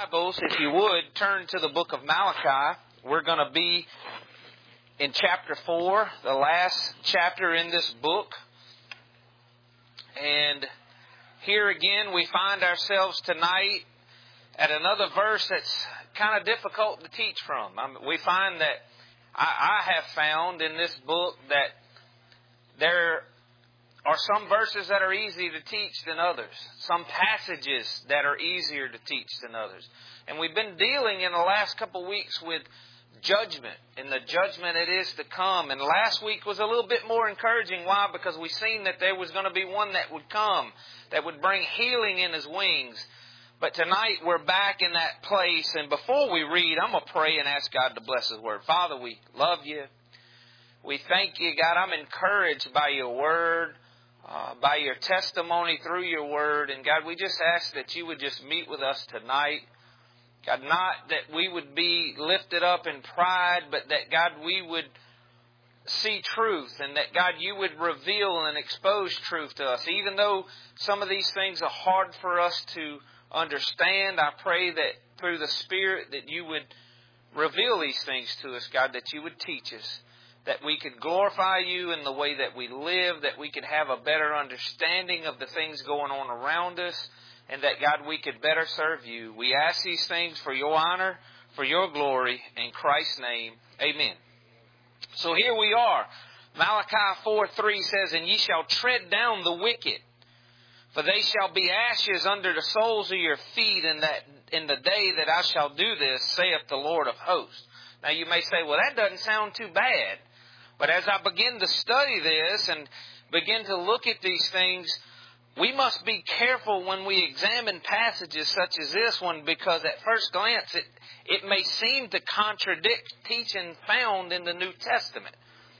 Bibles, if you would, turn to the book of Malachi. We're going to be in chapter 4, the last chapter in this book. And here again, we find ourselves tonight at another verse that's kind of difficult to teach from. We find that I have found in this book that there are some verses that are easy to teach than others. Some passages that are easier to teach than others. And we've been dealing in the last couple of weeks with judgment and the judgment it is to come. And last week was a little bit more encouraging. Why? Because we seen that there was going to be one that would come, that would bring healing in His wings. But tonight we're back in that place. And before we read, I'm going to pray and ask God to bless His Word. Father, we love You. We thank You, God. I'm encouraged by Your Word. By Your testimony through Your Word. And God, we just ask that You would just meet with us tonight. God, not that we would be lifted up in pride, but that, God, we would see truth. And that, God, You would reveal and expose truth to us. Even though some of these things are hard for us to understand, I pray that through the Spirit that You would reveal these things to us, God, that You would teach us. That we could glorify You in the way that we live, that we could have a better understanding of the things going on around us, and that, God, we could better serve You. We ask these things for Your honor, for Your glory, in Christ's name. Amen. So here we are. Malachi 4:3 says, "And ye shall tread down the wicked, for they shall be ashes under the soles of your feet, and that in the day that I shall do this, saith the Lord of hosts." Now you may say, well, that doesn't sound too bad. But as I begin to study this and begin to look at these things, we must be careful when we examine passages such as this one, because at first glance it may seem to contradict teaching found in the New Testament.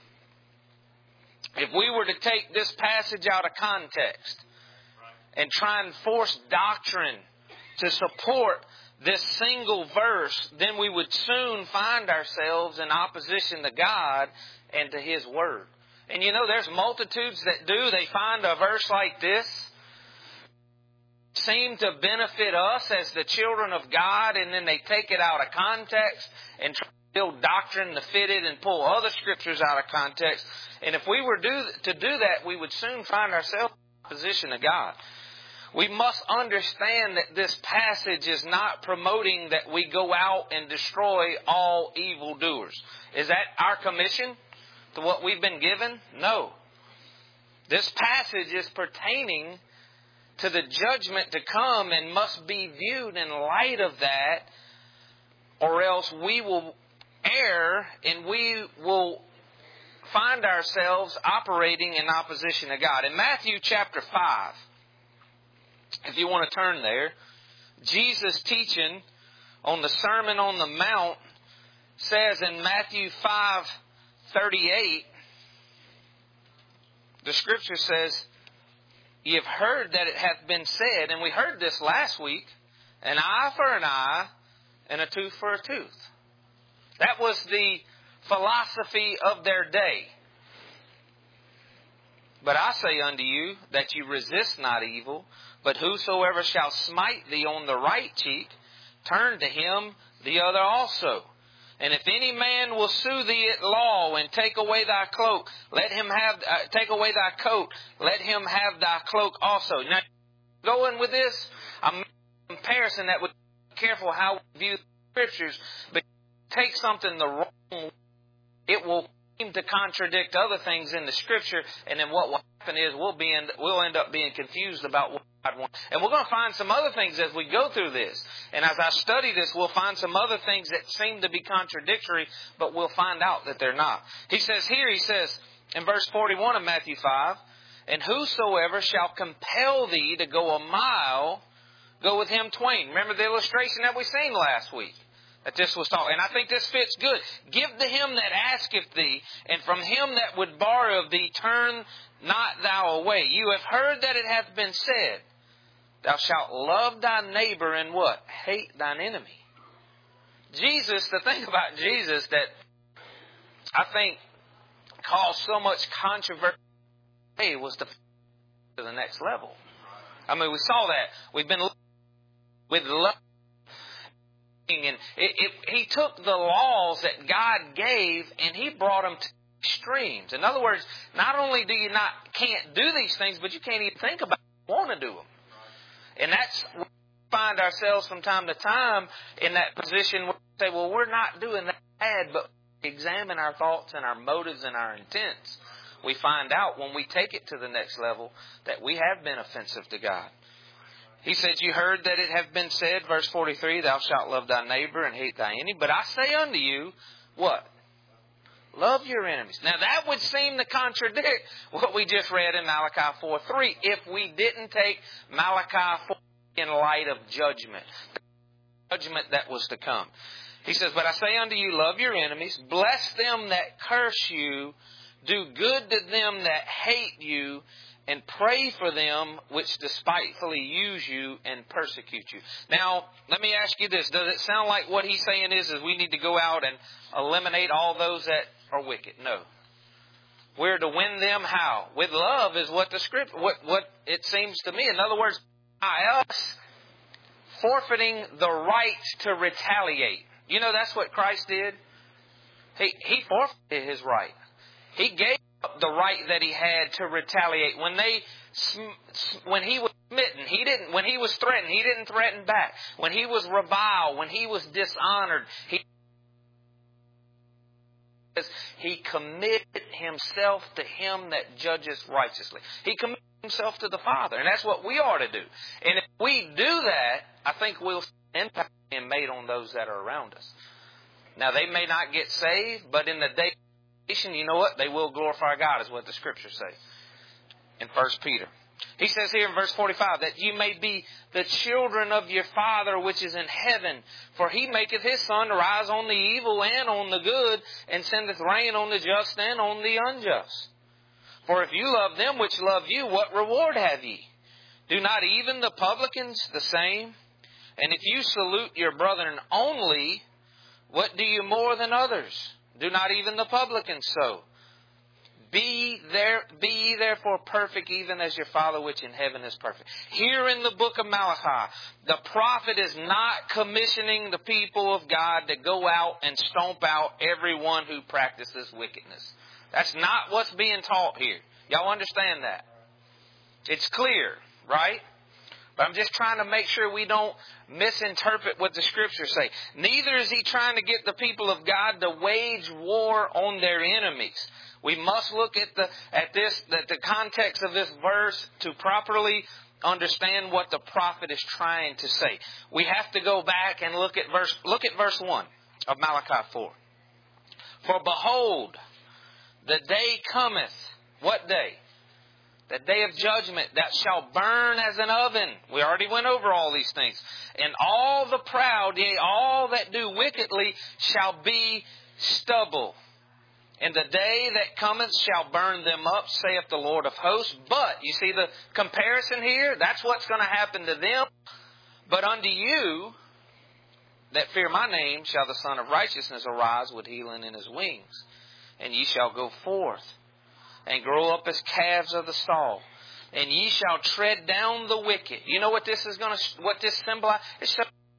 If we were to take this passage out of context and try and force doctrine to support this single verse, then we would soon find ourselves in opposition to God and to His Word. And you know, there's multitudes that do. They find a verse like this, seem to benefit us as the children of God, and then they take it out of context and try to build doctrine to fit it and pull other scriptures out of context. And if we were to do that, we would soon find ourselves in opposition to God. We must understand that this passage is not promoting that we go out and destroy all evildoers. Is that our commission to what we've been given? No. This passage is pertaining to the judgment to come and must be viewed in light of that, or else we will err and we will find ourselves operating in opposition to God. In Matthew chapter 5, if you want to turn there, Jesus teaching on the Sermon on the Mount says in Matthew 5:38, the Scripture says, "Ye have heard that it hath been said," and we heard this last week, "an eye for an eye and a tooth for a tooth." That was the philosophy of their day. "But I say unto you that you resist not evil, but whosoever shall smite thee on the right cheek, turn to him the other also. And if any man will sue thee at law and take away thy cloak, let him have take away thy coat, let him have thy cloak also." Now, going with this, I'm making a comparison that would be careful how we view the Scriptures, but take something the wrong way, it will seem to contradict other things in the Scripture, and then what will happen is we'll end up being confused about what God wants. And we're going to find some other things as we go through this. And as I study this, we'll find some other things that seem to be contradictory, but we'll find out that they're not. He says in verse 41 of Matthew 5, "And whosoever shall compel thee to go a mile, go with him twain." Remember the illustration that we seen last week? That this was taught. And I think this fits good. "Give to him that asketh thee, and from him that would borrow of thee, turn not thou away. You have heard that it hath been said, Thou shalt love thy neighbor and what? Hate thine enemy." Jesus, the thing about Jesus that I think caused so much controversy was to the next level. I mean, we saw that. We've been with love. And he took the laws that God gave and he brought them to extremes. In other words, not only do you can't do these things, but you can't even think about want to do them. And that's where we find ourselves from time to time in that position where we say, well, we're not doing that bad, but we examine our thoughts and our motives and our intents. We find out when we take it to the next level that we have been offensive to God. He said, you heard that it have been said, verse 43, thou shalt love thy neighbor and hate thy enemy. But I say unto you, what? Love your enemies. Now that would seem to contradict what we just read in Malachi 4:3 if we didn't take Malachi 4 in light of judgment. The judgment that was to come. He says, but I say unto you, love your enemies, bless them that curse you, do good to them that hate you, and pray for them which despitefully use you and persecute you. Now, let me ask you this. Does it sound like what he's saying is we need to go out and eliminate all those that are wicked? No. We're to win them how? With love is what the script, what it seems to me. In other words, by us forfeiting the right to retaliate. You know, that's what Christ did. He forfeited his right. He gave up the right that he had to retaliate. When he was smitten, when he was threatened, he didn't threaten back. When he was reviled, when he was dishonored, he committed himself to him that judges righteously. He committed himself to the Father, and that's what we are to do. And if we do that, I think we'll see impact being made on those that are around us. Now, they may not get saved, but in the day you know what? They will glorify God, is what the Scriptures say in 1 Peter. He says here in verse 45, that you may be the children of your Father which is in heaven. For he maketh his sun to rise on the evil and on the good, and sendeth rain on the just and on the unjust. For if you love them which love you, what reward have ye? Do not even the publicans the same? And if you salute your brethren only, what do you more than others? Do not even the publicans so. Be ye therefore perfect, even as your Father which in heaven is perfect. Here in the book of Malachi, the prophet is not commissioning the people of God to go out and stomp out everyone who practices wickedness. That's not what's being taught here. Y'all understand that? It's clear, right? But I'm just trying to make sure we don't misinterpret what the Scriptures say. Neither is he trying to get the people of God to wage war on their enemies. We must look at the context of this verse to properly understand what the prophet is trying to say. We have to go back and look at verse 1 of Malachi 4. For behold, the day cometh. What day? The day of judgment that shall burn as an oven. We already went over all these things. And all the proud, yea, all that do wickedly, shall be stubble. And the day that cometh shall burn them up, saith the Lord of hosts. But, you see the comparison here? That's what's going to happen to them. But unto you that fear my name shall the Son of Righteousness arise with healing in his wings. And ye shall go forth and grow up as calves of the stall. And ye shall tread down the wicked. You know what this is what this symbolizes? It's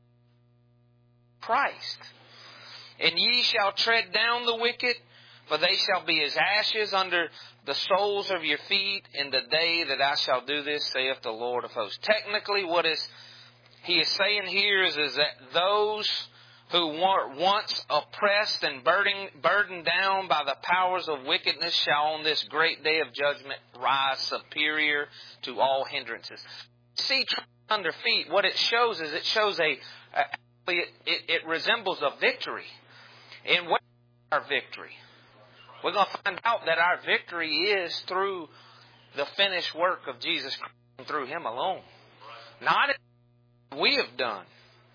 Christ. And ye shall tread down the wicked, for they shall be as ashes under the soles of your feet in the day that I shall do this, saith the Lord of hosts. Technically, what he is saying here is that those who were once oppressed and burdened down by the powers of wickedness shall on this great day of judgment rise superior to all hindrances. See, under feet, what it shows is it resembles a victory. And what is our victory? We're going to find out that our victory is through the finished work of Jesus Christ and through Him alone. Not what we have done.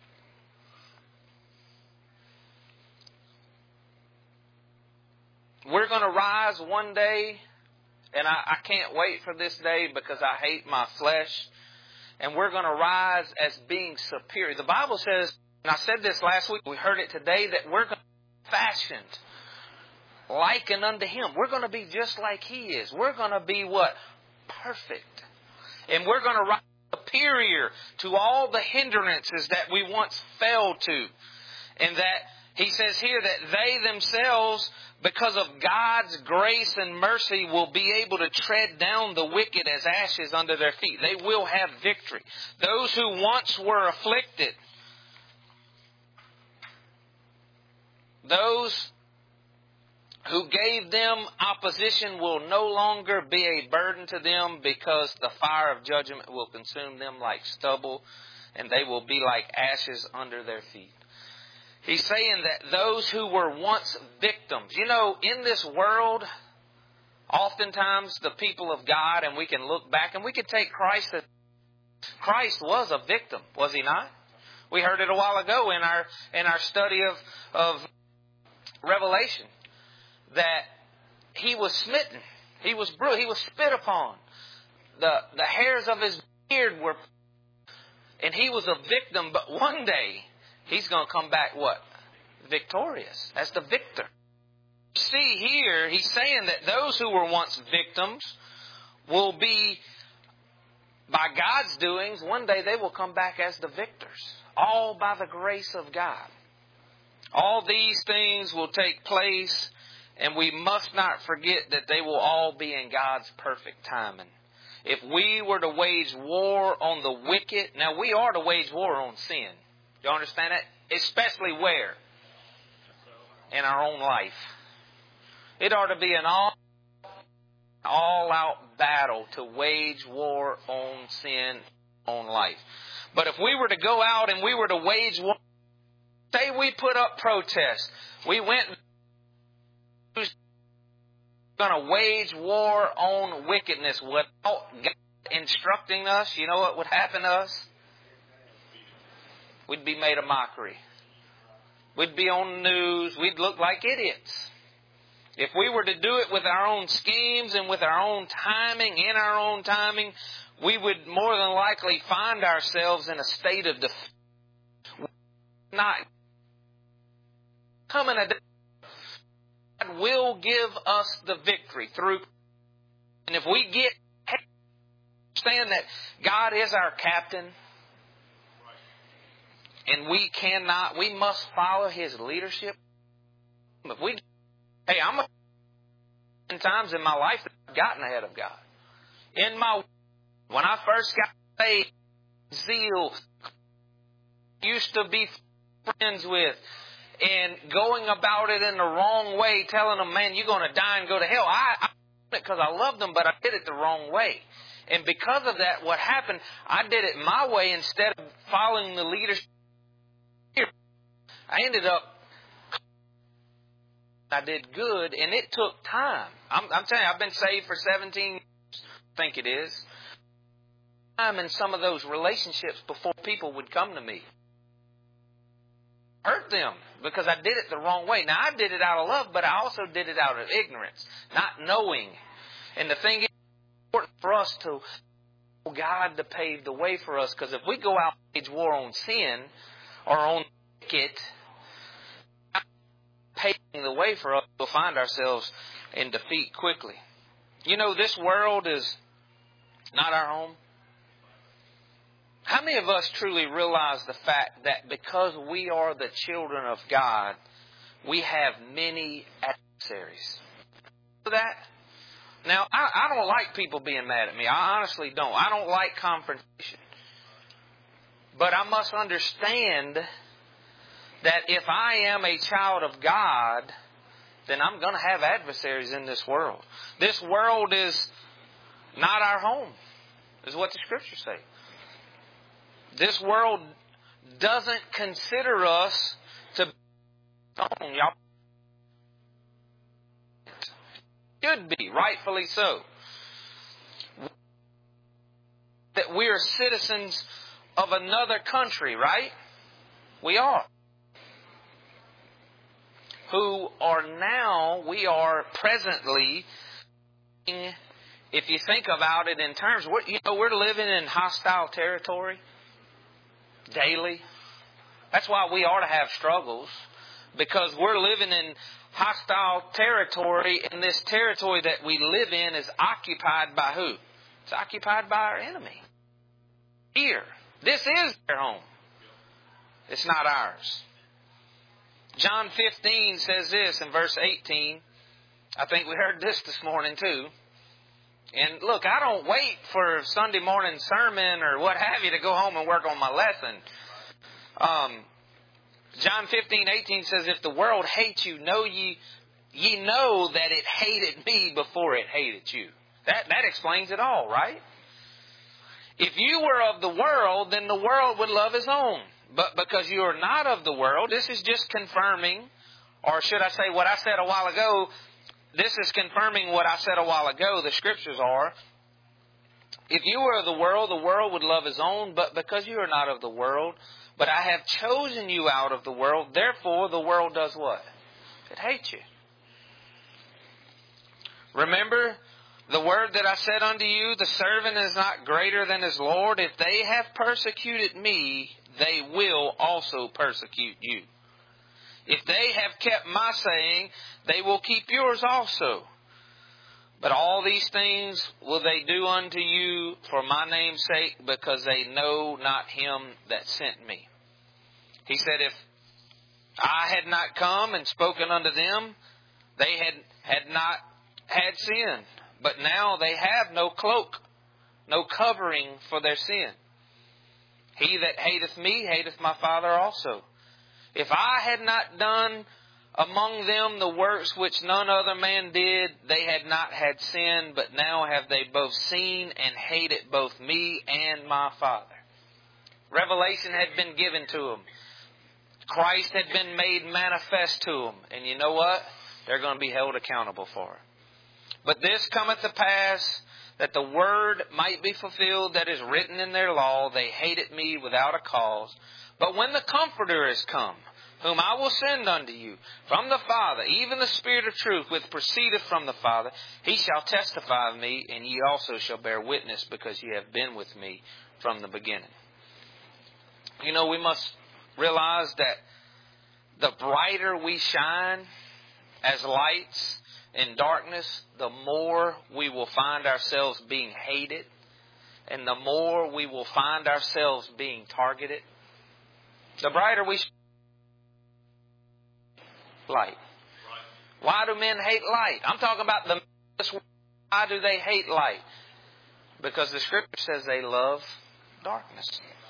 We're going to rise one day, and I can't wait for this day because I hate my flesh. And we're going to rise as being superior. The Bible says, and I said this last week, we heard it today, that we're going to be fashioned likened unto Him. We're going to be just like He is. We're going to be what? Perfect. And we're going to rise superior to all the hindrances that we once fell to. And that he says here that they themselves, because of God's grace and mercy, will be able to tread down the wicked as ashes under their feet. They will have victory. Those who once were afflicted, those who gave them opposition will no longer be a burden to them, because the fire of judgment will consume them like stubble, and they will be like ashes under their feet. He's saying that those who were once victims, in this world, oftentimes the people of God, and we can look back and we can take Christ. Christ was a victim, was he not? We heard it a while ago in our study of Revelation, that he was smitten, he was bruised, he was spit upon. The hairs of his beard were, and he was a victim. But one day he's going to come back what? Victorious, as the victor. See here, he's saying that those who were once victims will be, by God's doings, one day they will come back as the victors. All by the grace of God. All these things will take place, and we must not forget that they will all be in God's perfect timing. If we were to wage war on the wicked, now we are to wage war on sin. Do you understand that? Especially where? In our own life. It ought to be an all-out battle to wage war on sin, on life. But if we were to go out and we were to wage war, say we put up protests, we went going to wage war on wickedness without God instructing us, you know what would happen to us? We'd be made a mockery. We'd be on the news. We'd look like idiots. If we were to do it with our own schemes and with our own timing, in our own timing, we would more than likely find ourselves in a state of defeat. Not coming a day, God will give us the victory through. And if we understand that God is our captain, and we must follow His leadership. If in times in my life that I've gotten ahead of God. When I first got saved, zeal, used to be friends with, and going about it in the wrong way, telling them, man, you're going to die and go to hell. I did it because I loved them, but I did it the wrong way. And because of that, what happened, I did it my way instead of following the leadership. I ended up, I did good, and it took time. I'm telling you, I've been saved for 17 years, I think it is. Time in some of those relationships before people would come to me. Hurt them because I did it the wrong way. Now, I did it out of love, but I also did it out of ignorance, not knowing. And the thing is, it's important for us to God to pave the way for us, because if we go out and wage war on sin or on wicked, paving the way for us, we'll find ourselves in defeat quickly. This world is not our home. How many of us truly realize the fact that because we are the children of God, we have many adversaries? That? Now, I don't like people being mad at me. I honestly don't. I don't like confrontation. But I must understand that if I am a child of God, then I'm going to have adversaries in this world. This world is not our home, is what the Scriptures say. This world doesn't consider us to be own. Y'all should be, rightfully so. That we are citizens of another country, right? We are. We are presently, if you think about it in terms, we're living in hostile territory daily. That's why we ought to have struggles, because we're living in hostile territory, and this territory that we live in is occupied by who? It's occupied by our enemy. Here. This is their home. It's not ours. John 15 says this in verse 18. I think we heard this morning too. And look, I don't wait for Sunday morning sermon or what have you to go home and work on my lesson. John 15:18 says, if the world hates you, know ye know that it hated me before it hated you. That explains it all, right? If you were of the world, then the world would love his own. But because you are not of the world, this is just confirming, or should I say what I said a while ago, this is confirming what I said a while ago, the Scriptures are. If you were of the world would love his own, but because you are not of the world, but I have chosen you out of the world, therefore the world does what? It hates you. Remember the word that I said unto you, the servant is not greater than his Lord. If they have persecuted me, they will also persecute you. If they have kept my saying, they will keep yours also. But all these things will they do unto you for my name's sake, because they know not him that sent me. He said, if I had not come and spoken unto them, they had not had sin. But now they have no cloak, no covering for their sin. He that hateth me hateth my Father also. If I had not done among them the works which none other man did, they had not had sin, but now have they both seen and hated both me and my Father. Revelation had been given to them. Christ had been made manifest to them. And you know what? They're going to be held accountable for it. But this cometh to pass, that the word might be fulfilled that is written in their law, they hated me without a cause. But when the Comforter is come, whom I will send unto you from the Father, even the Spirit of truth, which proceedeth from the Father, he shall testify of me, and ye also shall bear witness, because ye have been with me from the beginning. You know, we must realize that the brighter we shine as lights in darkness, the more we will find ourselves being hated, and the more we will find ourselves being targeted. The brighter we shine, light. Why do men hate light? I'm talking about the why do they hate light? Because the Scripture says they love darkness.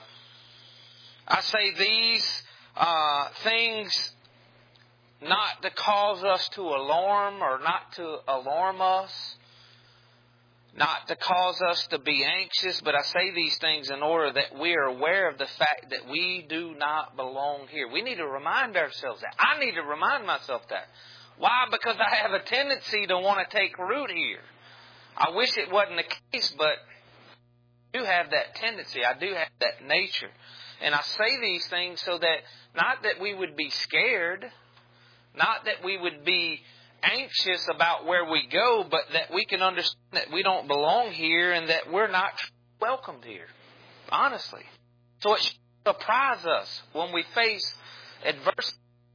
I say these things not to cause us to alarm, or not to alarm us, not to cause us to be anxious, but I say these things in order that we are aware of the fact that we do not belong here. We need to remind ourselves that. I need to remind myself that. Why? Because I have a tendency to want to take root here. I wish it wasn't the case, but I do have that tendency. I do have that nature. And I say these things so that, not that we would be scared, not that we would be anxious about where we go, but that we can understand that we don't belong here and that we're not welcomed here. Honestly. So it should surprise us when we face adversity.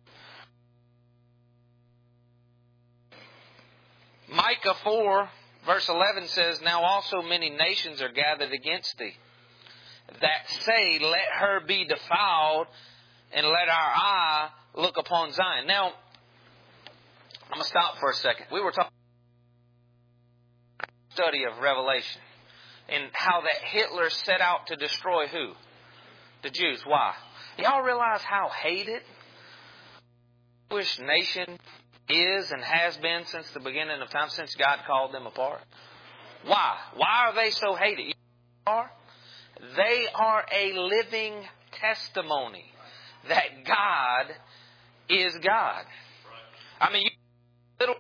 Micah 4 verse 11 says, now also many nations are gathered against thee, that say, let her be defiled, and let our eye look upon Zion. Now, I'm going to stop for a second. We were talking about the study of Revelation and how that Hitler set out to destroy who? The Jews. Why? Y'all realize how hated the Jewish nation is and has been since the beginning of time, since God called them apart? Why? Why are they so hated? You know, they are a living testimony that God is God. I mean, little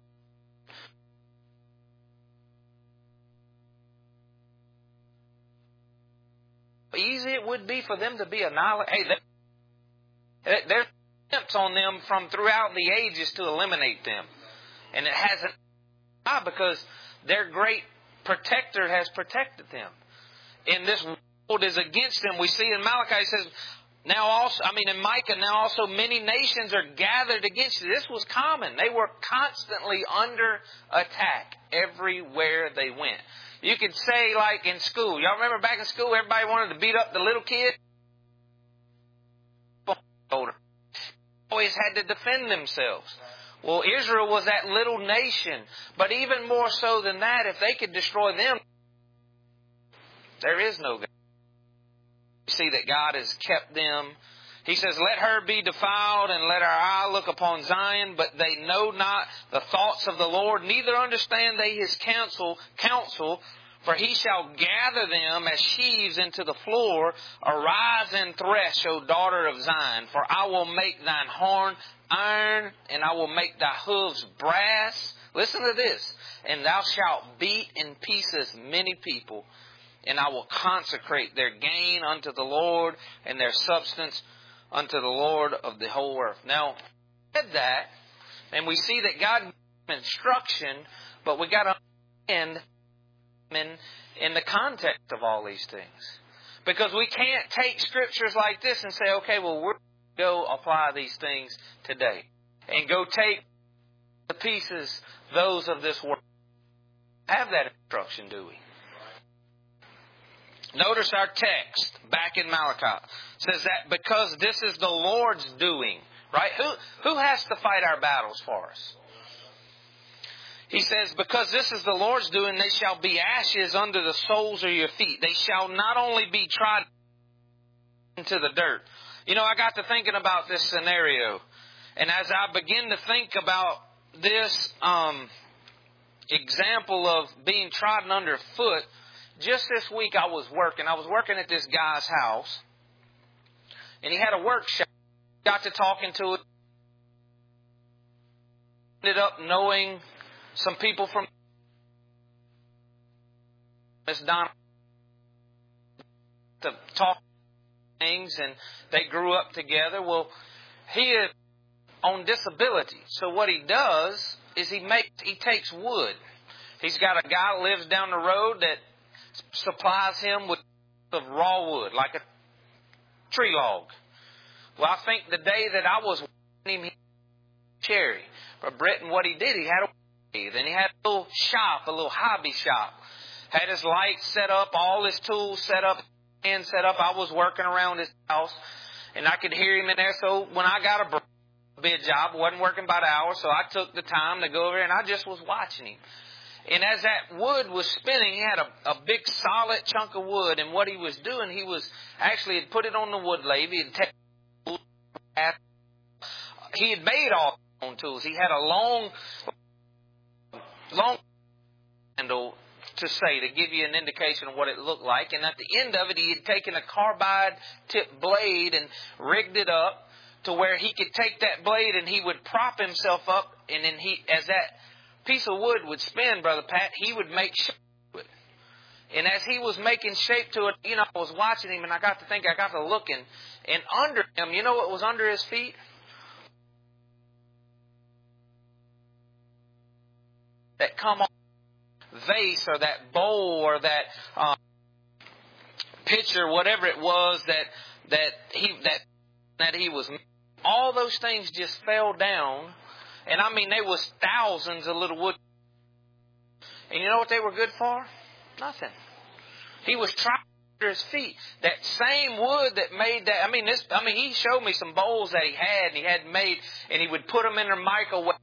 easy it would be for them to be annihilated. Hey, there's attempts on them from throughout the ages to eliminate them. And it hasn't. Why? Because their great protector has protected them. And this world is against them. We see in Malachi, it says, in Micah, now also many nations are gathered against you. This was common. They were constantly under attack everywhere they went. You could say, like in school. Y'all remember back in school, everybody wanted to beat up the little kid? Always just had to defend themselves. Well, Israel was that little nation. But even more so than that, if they could destroy them, there is no God. You see that God has kept them. He says, let her be defiled and let our eye look upon Zion, but they know not the thoughts of the Lord, neither understand they His counsel, for He shall gather them as sheaves into the floor. Arise and thresh, O daughter of Zion, for I will make thine horn iron, and I will make thy hooves brass. Listen to this. And thou shalt beat in pieces many people, and I will consecrate their gain unto the Lord, and their substance unto the Lord of the whole earth. Now, said that, and we see that God gave instruction, but we got to understand in the context of all these things. Because we can't take scriptures like this and say, okay, well, we're going to go apply these things today. And go take the pieces, those of this world. Have that instruction, do we? Notice our text back in Malachi. It says that because this is the Lord's doing. Right? Who has to fight our battles for us? He says, because this is the Lord's doing, they shall be ashes under the soles of your feet. They shall not only be trodden into the dirt. You know, I got to thinking about this scenario. And as I begin to think about this example of being trodden underfoot, just this week I was working at this guy's house. And he had a workshop. Got to talking to it. Ended up knowing some people from Miss Donna to talk things, and they grew up together. Well, he is on disability, so what he does is he takes wood. He's got a guy that lives down the road that supplies him with raw wood, like a tree log. Well, I think the day that I was watching him, he had a cherry. But Britton, what he did, he had a then he had a little shop, a little hobby shop. Had his lights set up, all his tools set up, and set up. I was working around his house, and I could hear him in there. So when I got a bid job, wasn't working by the hour, so I took the time to go over there, and I just was watching him. And as that wood was spinning, he had a big solid chunk of wood, and what he was doing, he was actually had put it on the wood lathe. He had made all his own tools. He had a long handle to give you an indication of what it looked like. And at the end of it, he had taken a carbide tip blade and rigged it up to where he could take that blade and he would prop himself up. And then as that piece of wood would spin, Brother Pat, he would make shape to it. And as he was making shape to it, I was watching him and I got to looking. And under him, you know what was under his feet? That come on vase or that bowl or that pitcher, whatever it was that he was, all those things just fell down. And I mean, there was thousands of little wood. And you know what they were good for? Nothing. He was trying under his feet. That same wood that made that. He showed me some bowls that he had made, and he would put them in the microwave.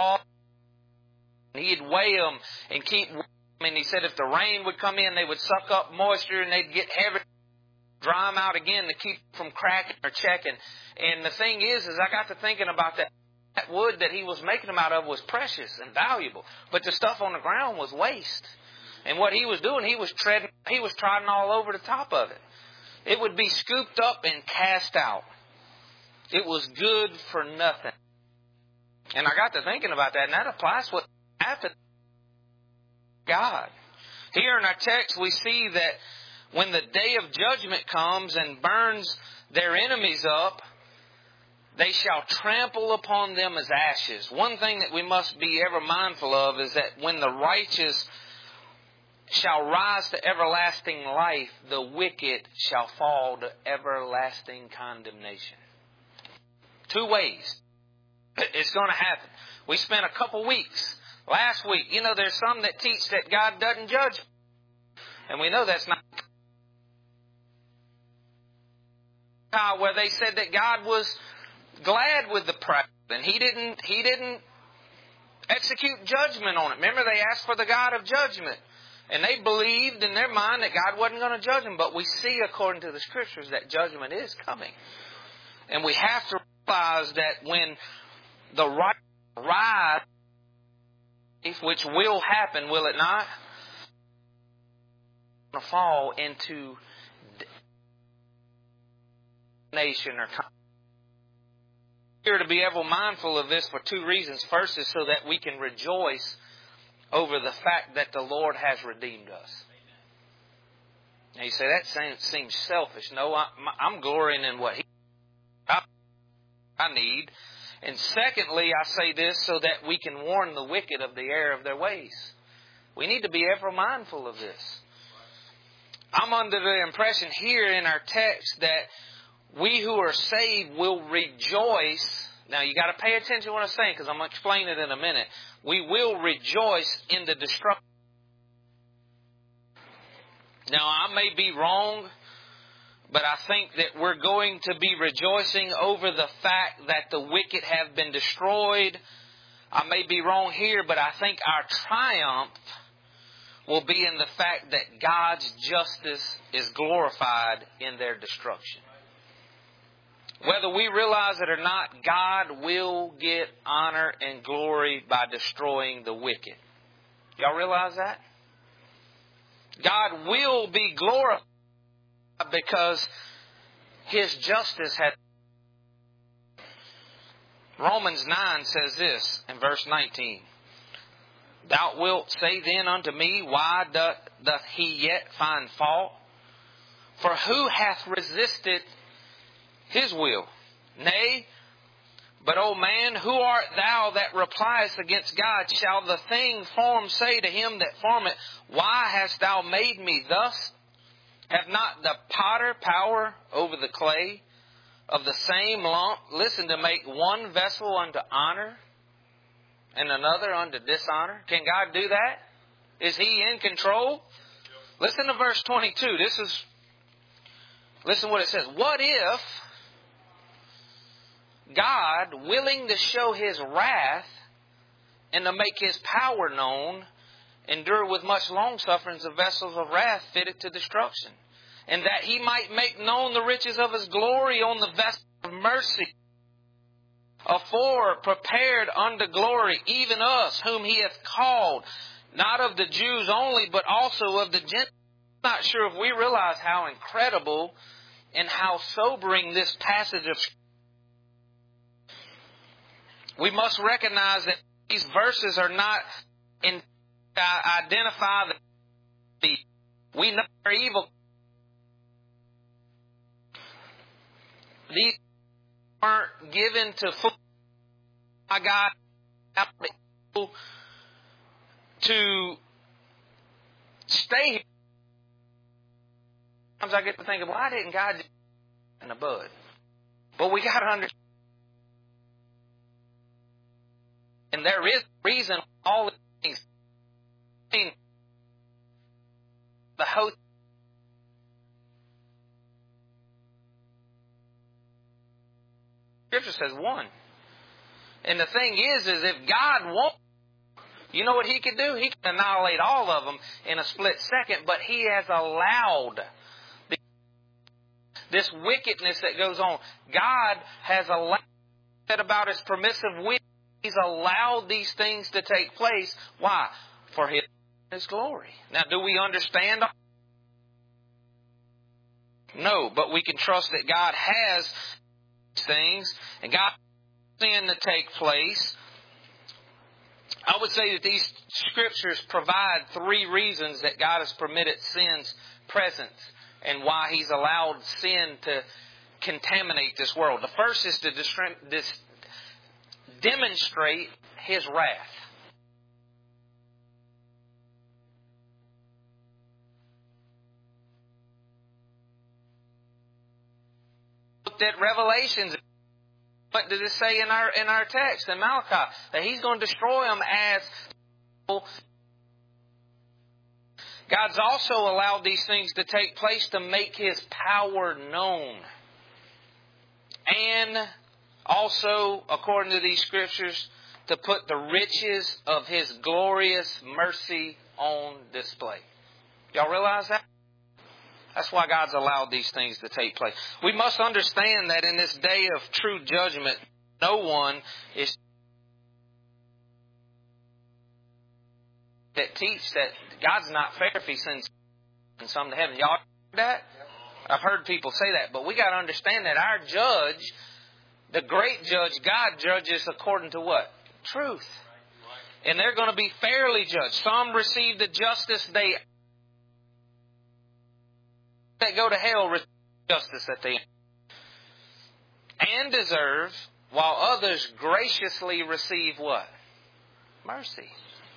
He'd weigh them and keep them. And he said if the rain would come in, they would suck up moisture and they'd get heavy, dry them out again to keep from cracking or checking. And the thing is I got to thinking about that. That wood that he was making them out of was precious and valuable. But the stuff on the ground was waste. And what he was doing, he was trotting all over the top of it. It would be scooped up and cast out. It was good for nothing. And I got to thinking about that, and that applies what happened to God. Here in our text, we see that when the day of judgment comes and burns their enemies up, they shall trample upon them as ashes. One thing that we must be ever mindful of is that when the righteous shall rise to everlasting life, the wicked shall fall to everlasting condemnation. Two ways it's going to happen. We spent a couple weeks last week. There's some that teach that God doesn't judge. And we know that's not where they said that God was glad with the proud, and He didn't execute judgment on it. Remember, they asked for the God of judgment, and they believed in their mind that God wasn't going to judge them. But we see, according to the Scriptures, that judgment is coming, and we have to realize that when the right rise, which will happen, will it not? To fall into nation or here to be ever mindful of this for two reasons. First is so that we can rejoice over the fact that the Lord has redeemed us. Now you say, that seems selfish. No, I'm glorying in what I need. And secondly, I say this so that we can warn the wicked of the error of their ways. We need to be ever mindful of this. I'm under the impression here in our text that we who are saved will rejoice. Now, you got to pay attention to what I'm saying, because I'm going to explain it in a minute. We will rejoice in the destruction. Now, I may be wrong, but I think that we're going to be rejoicing over the fact that the wicked have been destroyed. I may be wrong here, but I think our triumph will be in the fact that God's justice is glorified in their destruction. Whether we realize it or not, God will get honor and glory by destroying the wicked. Y'all realize that? God will be glorified because His justice has... Romans 9 says this in verse 19. Thou wilt say then unto me, why doth he yet find fault? For who hath resisted His will? Nay, but, O man, who art thou that repliest against God? Shall the thing formed say to him that formed it, why hast thou made me thus? Have not the potter power over the clay of the same lump, listen, to make one vessel unto honor and another unto dishonor? Can God do that? Is He in control? Listen to verse 22. Listen what it says. What if God, willing to show His wrath and to make His power known, endure with much longsuffering the vessels of wrath fitted to destruction, and that He might make known the riches of His glory on the vessels of mercy, afore prepared unto glory, even us, whom He hath called, not of the Jews only, but also of the Gentiles. I'm not sure if we realize how incredible and how sobering this passage of Scripture. We must recognize that these verses are not in identify the we know they're evil. These aren't given to fool my God to stay here. Sometimes I get to thinking, why didn't God do that in the bud? But we got to understand. And there is a reason all these things. The host. Scripture says one. And the thing is if God wants, you know what He could do? He can annihilate all of them in a split second, but He has allowed this wickedness that goes on. God has allowed that about His permissive will. He's allowed these things to take place. Why? For His glory. Now, do we understand? No, but we can trust that God has things, and God sin to take place. I would say that these Scriptures provide three reasons that God has permitted sin's presence and why He's allowed sin to contaminate this world. The first is to demonstrate His wrath. Looked at Revelations. What did it say in our text in Malachi? That He's going to destroy them as God's also allowed these things to take place to make His power known. And also, according to these scriptures, to put the riches of His glorious mercy on display. Y'all realize that? That's why God's allowed these things to take place. We must understand that in this day of true judgment, no one is that teach that God's not fair if He sends some to heaven. Y'all heard that? I've heard people say that, but we got to understand that our judge, the great judge, God judges according to what? Truth. And they're going to be fairly judged. Some receive the justice that go to hell receive justice that they and deserve, while others graciously receive what? Mercy.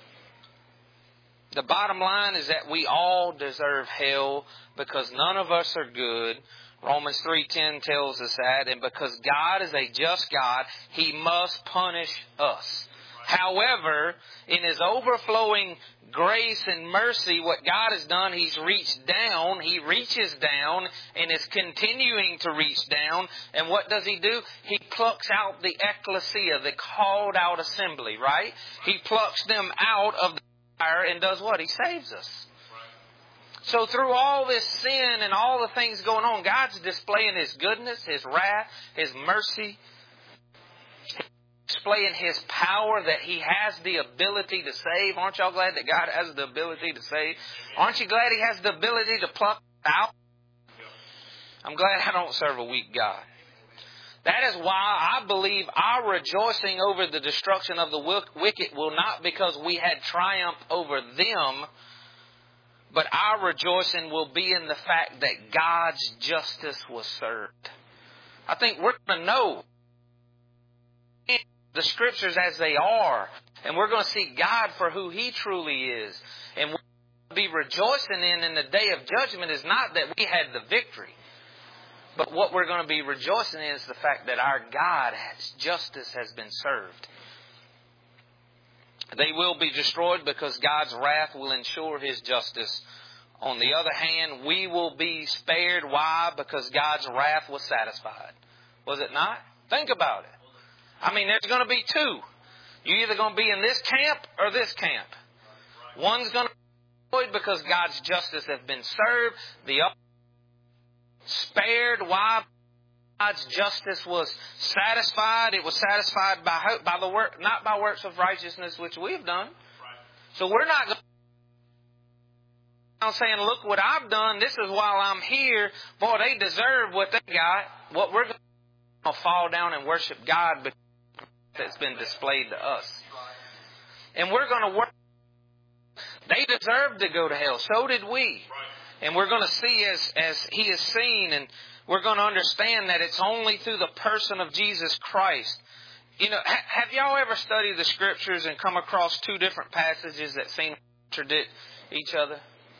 The bottom line is that we all deserve hell because none of us are good. Romans 3:10 tells us that. And because God is a just God, He must punish us. However, in His overflowing grace and mercy, what God has done, He's reached down. He reaches down and is continuing to reach down. And what does He do? He plucks out the ecclesia, the called out assembly, right? He plucks them out of the fire and does what? He saves us. So through all this sin and all the things going on, God's displaying His goodness, His wrath, His mercy, displaying His power that He has the ability to save. Aren't y'all glad that God has the ability to save? Aren't you glad He has the ability to pluck out? I'm glad I don't serve a weak God. That is why I believe our rejoicing over the destruction of the wicked will not because we had triumph over them, but our rejoicing will be in the fact that God's justice was served. I think we're going to know the Scriptures as they are, and we're going to see God for who He truly is. And what we're going to be rejoicing in the day of judgment is not that we had the victory, but what we're going to be rejoicing in is the fact that our God's justice has been served. They will be destroyed because God's wrath will ensure His justice. On the other hand, we will be spared. Why? Because God's wrath was satisfied. Was it not? Think about it. I mean, there's going to be two. You're either going to be in this camp or this camp. One's going to be destroyed because God's justice has been served. The other spared. Why? God's justice was satisfied. It was satisfied by the work, not by works of righteousness which we have done. So we're not going to saying, look what I've done. This is while I'm here. Boy, they deserve what they got. What we're going to fall down and worship God because that's been displayed to us. And we're going to work. They deserve to go to hell. So did we. And we're going to see as He is seen, and we're going to understand that it's only through the person of Jesus Christ. You know, have y'all ever studied the Scriptures and come across two different passages that seem to contradict each other?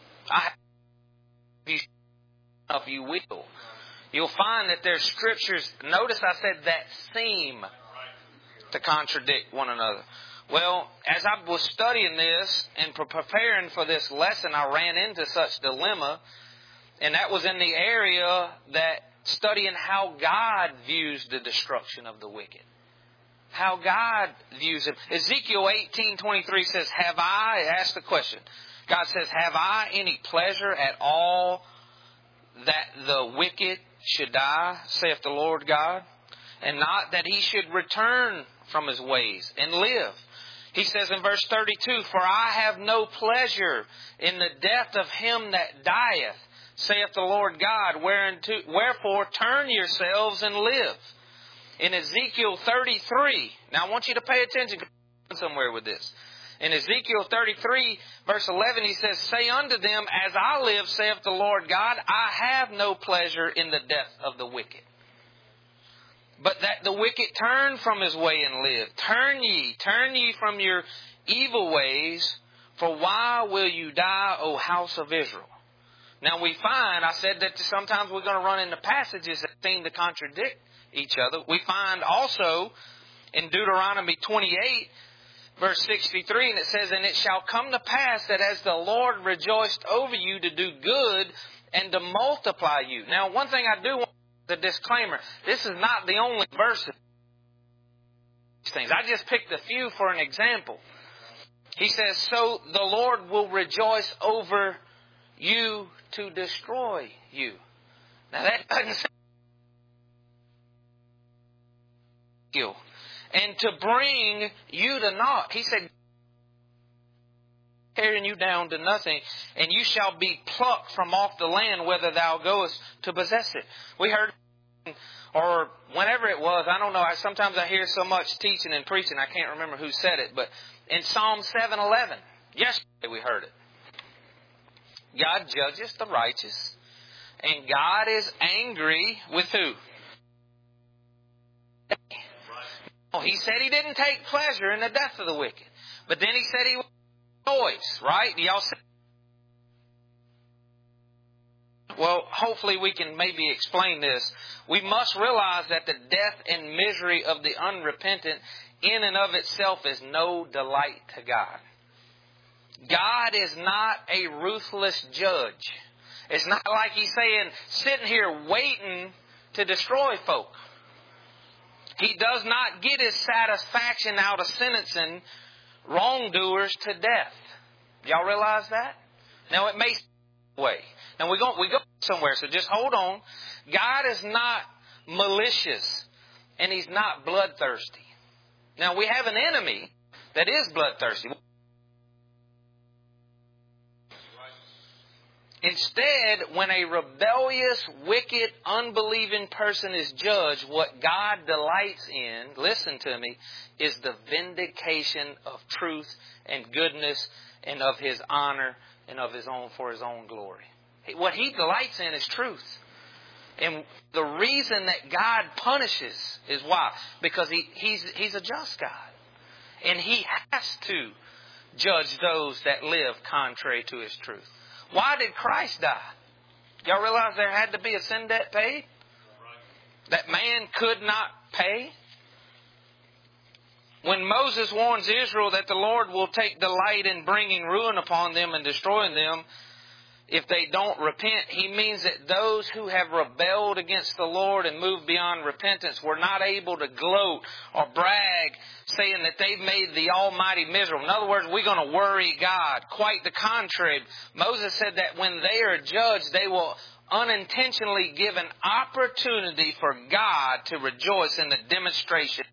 If you will, you'll find that there's Scriptures, notice I said that seem to contradict one another. Well, as I was studying this and preparing for this lesson, I ran into such dilemma, and that was in the area that studying how God views the destruction of the wicked. How God views it. Ezekiel 18:23 says, have I, ask the question, God says, have I any pleasure at all that the wicked should die, saith the Lord God, and not that he should return from his ways and live? He says in verse 32, for I have no pleasure in the death of him that dieth, saith the Lord God, wherefore turn yourselves and live. In Ezekiel 33, now I want you to pay attention somewhere with this. In Ezekiel 33, verse 11, he says, say unto them, as I live, saith the Lord God, I have no pleasure in the death of the wicked, but that the wicked turn from his way and live. Turn ye from your evil ways, for why will you die, O house of Israel? Now we find, I said that sometimes we're going to run into passages that seem to contradict each other. We find also in Deuteronomy 28, verse 63, and it says, and it shall come to pass that as the Lord rejoiced over you to do good and to multiply you. Now one thing I do want, the disclaimer, this is not the only verse these things. I just picked a few for an example. He says, so the Lord will rejoice over you to destroy you. Now that doesn't sound you. And to bring you to naught. He said, carrying you down to nothing, and you shall be plucked from off the land whither thou goest to possess it. We heard, or whenever it was, I don't know, sometimes I hear so much teaching and preaching, I can't remember who said it, but in Psalm 7:11, yesterday we heard it. God judges the righteous, and God is angry with who? Oh, He said He didn't take pleasure in the death of the wicked, but then He said He would rejoice, right? Y'all say, well, hopefully we can maybe explain this. We must realize that the death and misery of the unrepentant in and of itself is no delight to God. God is not a ruthless judge. It's not like He's saying, sitting here waiting to destroy folk. He does not get His satisfaction out of sentencing wrongdoers to death. Y'all realize that? Now it may way. Now we go somewhere, so just hold on. God is not malicious, and He's not bloodthirsty. Now we have an enemy that is bloodthirsty. Instead, when a rebellious, wicked, unbelieving person is judged, what God delights in, listen to me, is the vindication of truth and goodness and of His honor and of His own, for His own glory. What He delights in is truth. And the reason that God punishes is why? Because He's a just God. And He has to judge those that live contrary to His truth. Why did Christ die? Y'all realize there had to be a sin debt paid? That man could not pay? When Moses warns Israel that the Lord will take delight in bringing ruin upon them and destroying them if they don't repent, He means that those who have rebelled against the Lord and moved beyond repentance were not able to gloat or brag, saying that they've made the Almighty miserable. In other words, we're going to worry God. Quite the contrary. Moses said that when they are judged, they will unintentionally give an opportunity for God to rejoice in the demonstration.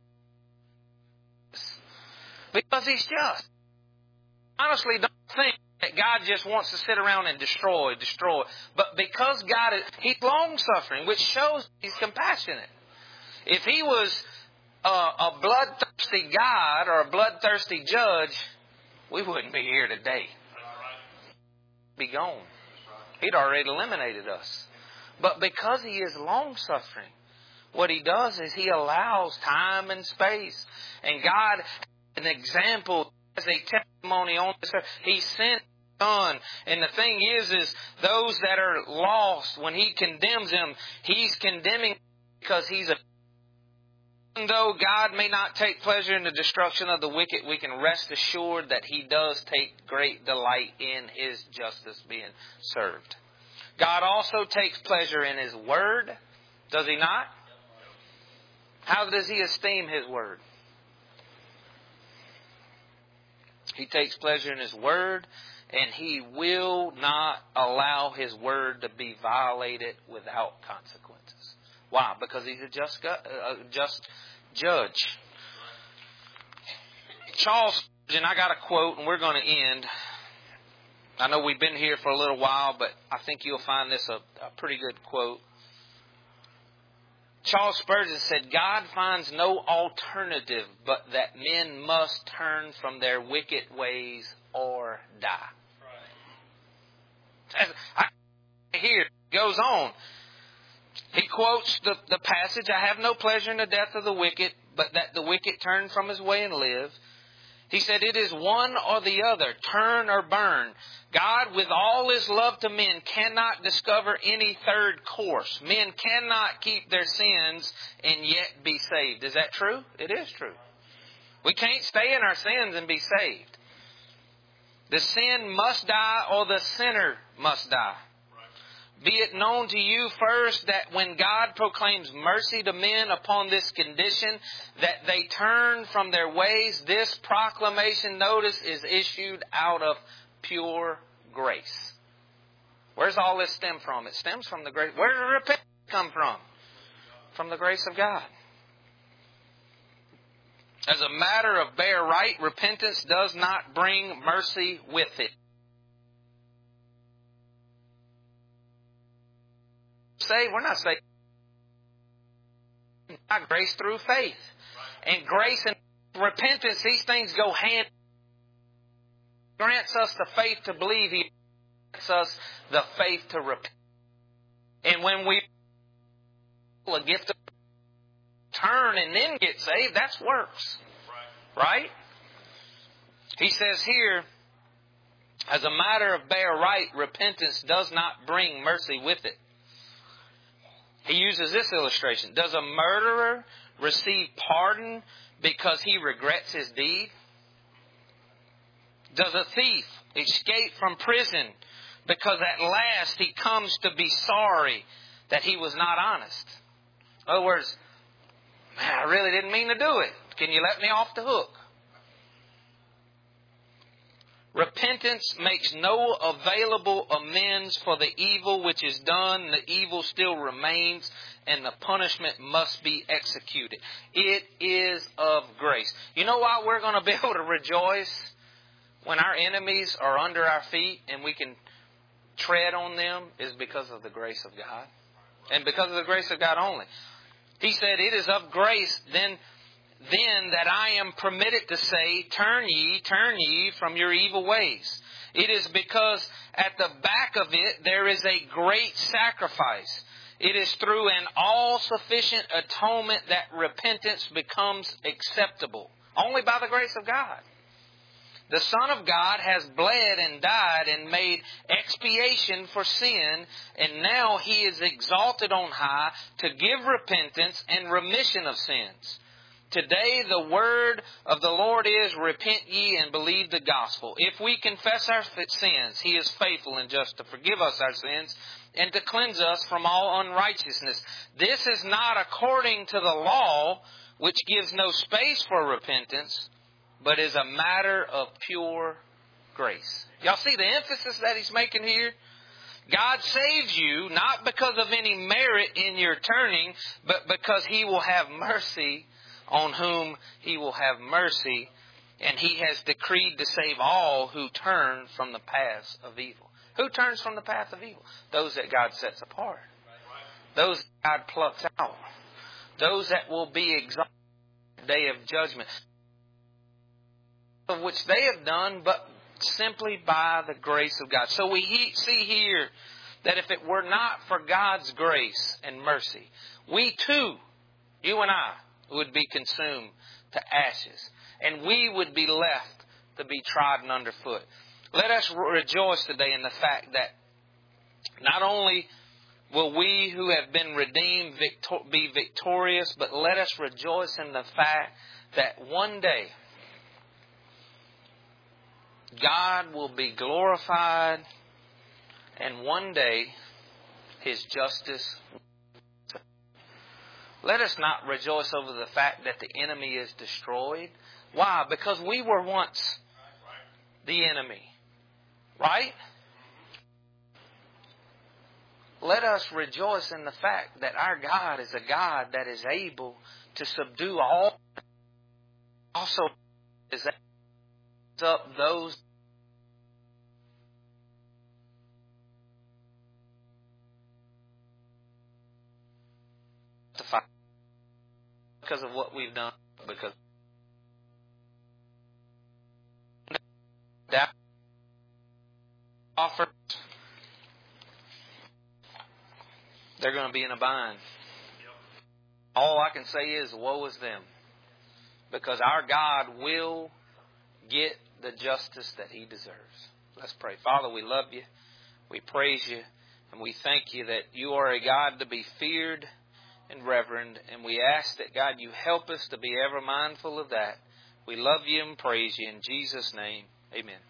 Because He's just. Honestly, don't think that God just wants to sit around and destroy. But because God is, He's long-suffering, which shows He's compassionate. If He was a bloodthirsty God or a bloodthirsty judge, we wouldn't be here today. Be gone. He'd already eliminated us. But because He is long-suffering, what He does is He allows time and space. And God, an example, as a testimony on this earth, He sent His Son. And the thing is those that are lost, when He condemns them, He's condemning because He's a... Even though God may not take pleasure in the destruction of the wicked, we can rest assured that He does take great delight in His justice being served. God also takes pleasure in His Word, does He not? How does He esteem His Word? He takes pleasure in His Word, and He will not allow His Word to be violated without consequences. Why? Because He's a just judge. Charles Spurgeon, I got a quote, and we're going to end. I know we've been here for a little while, but I think you'll find this a pretty good quote. Charles Spurgeon said, God finds no alternative but that men must turn from their wicked ways or die. Here it goes on. He quotes the passage, I have no pleasure in the death of the wicked, but that the wicked turn from his way and live. He said, it is one or the other, turn or burn. God, with all His love to men, cannot discover any third course. Men cannot keep their sins and yet be saved. Is that true? It is true. We can't stay in our sins and be saved. The sin must die or the sinner must die. Be it known to you first that when God proclaims mercy to men upon this condition, that they turn from their ways, this proclamation, notice, is issued out of pure grace. Where's all this stem from? It stems from the grace. Where did repentance come from? From the grace of God. As a matter of bare right, repentance does not bring mercy with it. We're not saved by grace through faith. And grace and repentance, these things go hand. He grants us the faith to believe. He grants us the faith to repent. And when we a gift of turn and then get saved, that's works. Right? He says here, as a matter of bare right, repentance does not bring mercy with it. He uses this illustration. Does a murderer receive pardon because he regrets his deed? Does a thief escape from prison because at last he comes to be sorry that he was not honest? In other words, man, I really didn't mean to do it. Can you let me off the hook? Repentance makes no available amends for the evil which is done. The evil still remains, and the punishment must be executed. It is of grace. You know why we're going to be able to rejoice when our enemies are under our feet and we can tread on them? Is because of the grace of God. And because of the grace of God only. He said, it is of grace then that I am permitted to say, turn ye from your evil ways. It is because at the back of it there is a great sacrifice. It is through an all-sufficient atonement that repentance becomes acceptable. Only by the grace of God. The Son of God has bled and died and made expiation for sin, and now He is exalted on high to give repentance and remission of sins. Today the word of the Lord is, repent ye and believe the gospel. If we confess our sins, He is faithful and just to forgive us our sins and to cleanse us from all unrighteousness. This is not according to the law, which gives no space for repentance, but is a matter of pure grace. Y'all see the emphasis that he's making here? God saves you not because of any merit in your turning, but because He will have mercy on whom He will have mercy, and He has decreed to save all who turn from the paths of evil. Who turns from the path of evil? Those that God sets apart. Those that God plucks out. Those that will be exalted on the day of judgment. Of which they have done, but simply by the grace of God. So we see here that if it were not for God's grace and mercy, we too, you and I, would be consumed to ashes. And we would be left to be trodden underfoot. Let us rejoice today in the fact that not only will we who have been redeemed be victorious, but let us rejoice in the fact that one day God will be glorified, and one day His justice. Let us not rejoice over the fact that the enemy is destroyed. Why? Because we were once the enemy. Right? Let us rejoice in the fact that our God is a God that is able to subdue all. Also is up those because of what we've done, because that offers, they're going to be in a bind. All I can say is, woe is them, because our God will get the justice that He deserves. Let's pray. Father, we love You, we praise You, and we thank You that You are a God to be feared and reverend, and we ask that, God, You help us to be ever mindful of that. We love You and praise You in Jesus' name. Amen.